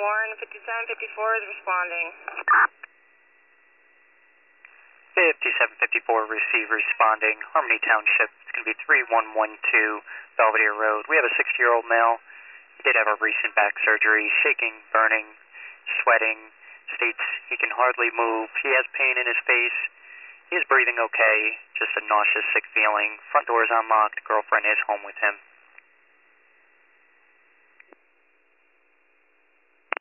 Warren, 5754 is responding. 5754 receive responding. Harmony Township. It's going to be 3112 Belvedere Road. We have a 60-year-old male. He did have a recent back surgery. Shaking, burning, sweating. States he can hardly move. He has pain in his face. He is breathing okay. Just a nauseous, sick feeling. Front door is unlocked. Girlfriend is home with him.